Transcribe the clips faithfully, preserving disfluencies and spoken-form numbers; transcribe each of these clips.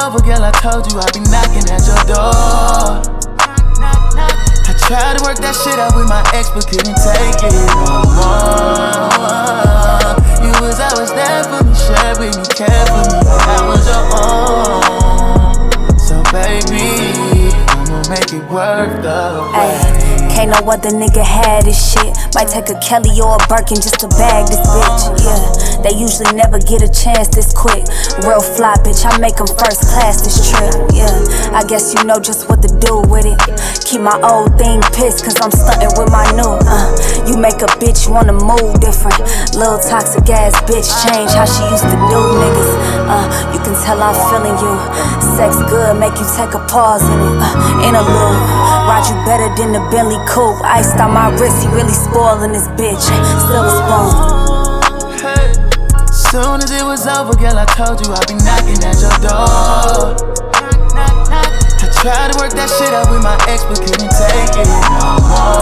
over, girl, I told you I'd be knocking at your door. I tried to work that shit out with my ex, but couldn't take it no more. You was always there for me, shared with me, cared for me, I was your own. So baby, I'ma make it worth the wait. Can't no other nigga have this shit. Might take a Kelly or a Birkin just to bag this bitch. Yeah, they usually never get a chance this quick. Real fly bitch, I make them first class this trip. Yeah, I guess you know just what to do with it. Keep my old thing pissed cause I'm stunting with my new. Uh, you make a bitch wanna move different. Little toxic ass bitch change how she used to do niggas. Uh, you can tell I'm feeling you. Sex good, make you take a pause in it. Uh, interlude, ride you better than the Bentley coupe. Iced on my wrist, he really spoiling this bitch. Silver spoon. Hey. Soon as it was over, girl, I told you I'd be knocking at your door. I tried to work that shit out with my ex, but couldn't take it no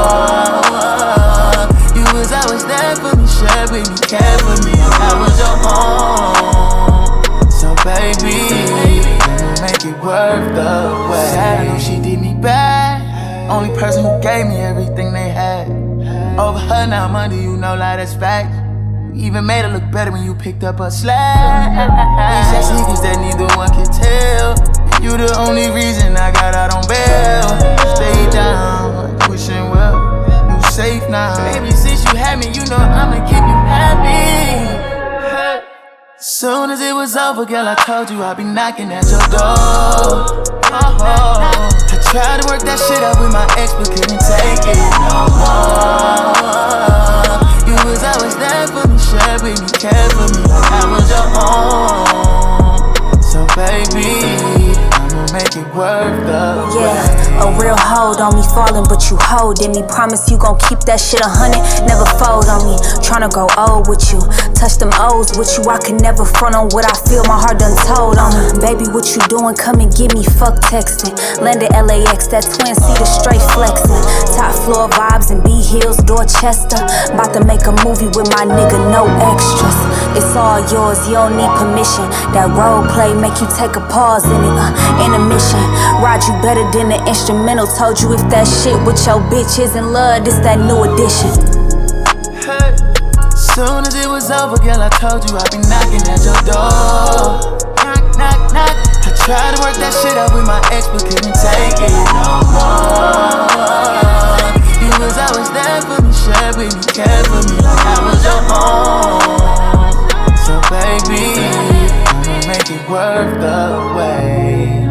more. You was always there for me, shared with me, cared for me, I was your own. So baby, I'ma make it worth the wait. I know she did me bad. Only person who gave me everything they had. Over her now I'm under, you know, like that's fact. You even made her look better when you picked up her slack. These just niggas that neither one can tell. You the only reason I got out on bail. Stay down, wishing well, you safe now. Baby, since you had me, you know I'ma keep you happy. Soon as it was over, girl, I told you I'd be knocking at your door. Oh, I tried to work that shit out with my ex, but couldn't take it no more. You was always there for me, shared with me, cared for me, I was your own. So baby, I'ma make it worth the wait. Yeah, a real hold on me, falling but you holding me. Promise you gon' keep that shit a hundred, never fold on me. Tryna go old with you, touch them O's with you. I can never front on what I feel, my heart done told on me. Baby, what you doing? Come and get me, fuck texting. Landed L A X, that twin seater straight flexing. Top floor vibes and B Hills, Dorchester. About to make a movie with my nigga, no extras. It's all yours, you don't need permission. That role play make you take a pause in it. Uh, intermission, ride you better than the instrumental. Told you if that shit with your bitch isn't love, this that new edition. Hey. Soon as it was over, girl, I told you I'd be knocking at your door. Knock, knock, knock. I tried to work that shit out with my ex, but couldn't take it no more. You was always there for me, shared with me, cared for me, like I was your own. So baby, I'ma make it worth the wait.